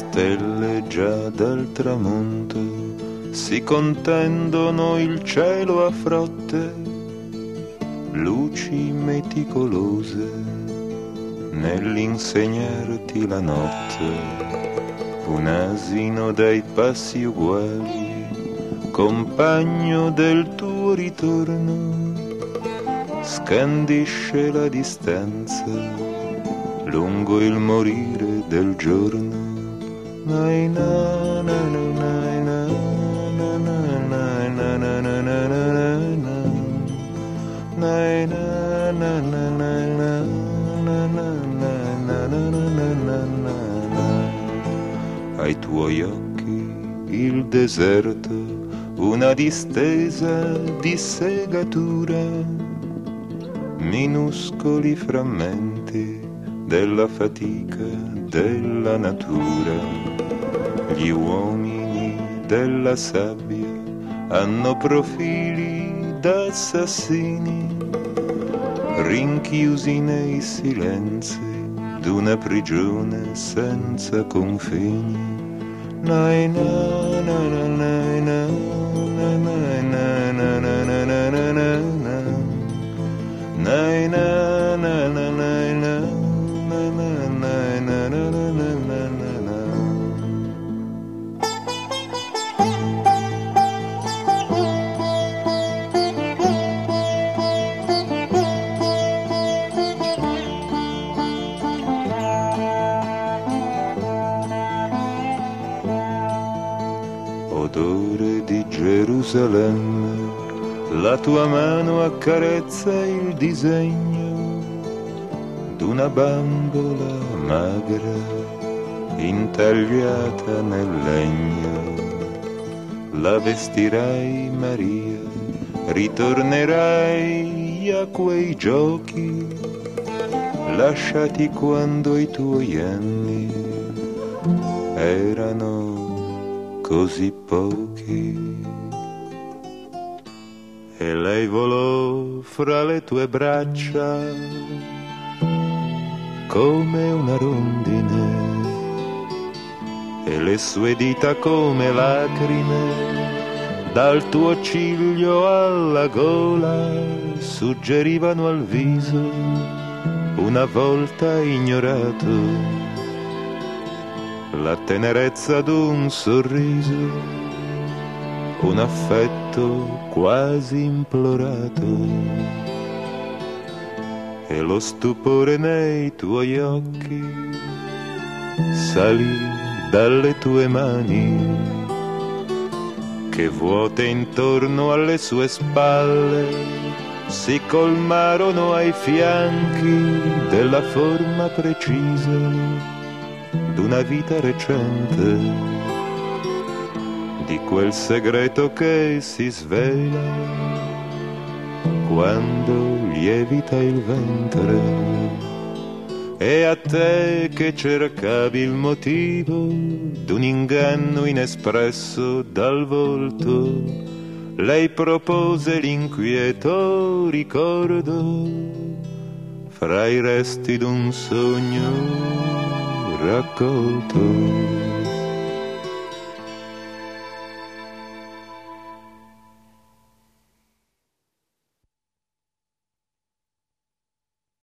stelle già dal tramonto si contendono il cielo a frotte, luci meticolose nell'insegnarti la notte. Un asino dai passi uguali, compagno del tuo ritorno, scandisce la distanza lungo il morire del giorno. Nai na na na na na na na na na na na na. Nai na na na na na na na na na na. Ai tuoi occhi il deserto, una distesa di segatura, minuscoli frammenti della fatica della natura. Gli uomini della sabbia hanno profili da assassini, rinchiusi nei silenzi d'una prigione senza confini. Nai na na na na na na na na na na na na na na. Nai na na na na na na na na na na na na na. Odore di Gerusalemme, la tua mano accarezza il disegno d'una bambola magra intagliata nel legno. La vestirai Maria, ritornerai a quei giochi lasciati quando i tuoi anni erano così pochi. E lei volò fra le tue braccia come una rondine, e le sue dita come lacrime dal tuo ciglio alla gola suggerivano al viso, una volta ignorato, la tenerezza d'un sorriso, un affetto quasi implorato, e lo stupore nei tuoi occhi salì dalle tue mani, che vuote intorno alle sue spalle si colmarono ai fianchi della forma precisa d'una vita recente, di quel segreto che si svela quando lievita il ventre. E a te che cercavi il motivo d'un inganno inespresso dal volto, lei propose l'inquieto ricordo fra i resti d'un sogno raccolto.